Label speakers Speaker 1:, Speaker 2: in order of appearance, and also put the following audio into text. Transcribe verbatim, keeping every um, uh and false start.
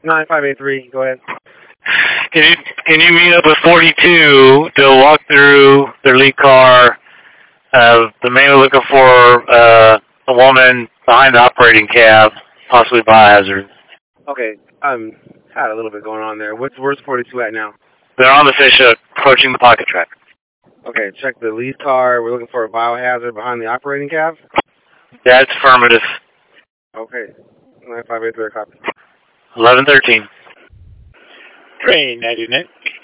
Speaker 1: nine five eight three, go ahead.
Speaker 2: Can you can you meet up with forty-two? They'll walk through their lead car. Uh, they're mainly looking for uh, a woman behind the operating cab, possibly biohazard.
Speaker 1: Okay, um, had a little bit going on there. What's where's forty-two at now?
Speaker 2: They're on the fish hook, approaching the pocket track.
Speaker 1: Okay, check the lead car. We're looking for a biohazard behind the operating cab.
Speaker 2: That's affirmative.
Speaker 1: Okay, nine five eight three, copy.
Speaker 2: eleven thirteen.
Speaker 3: Train ninety-nine.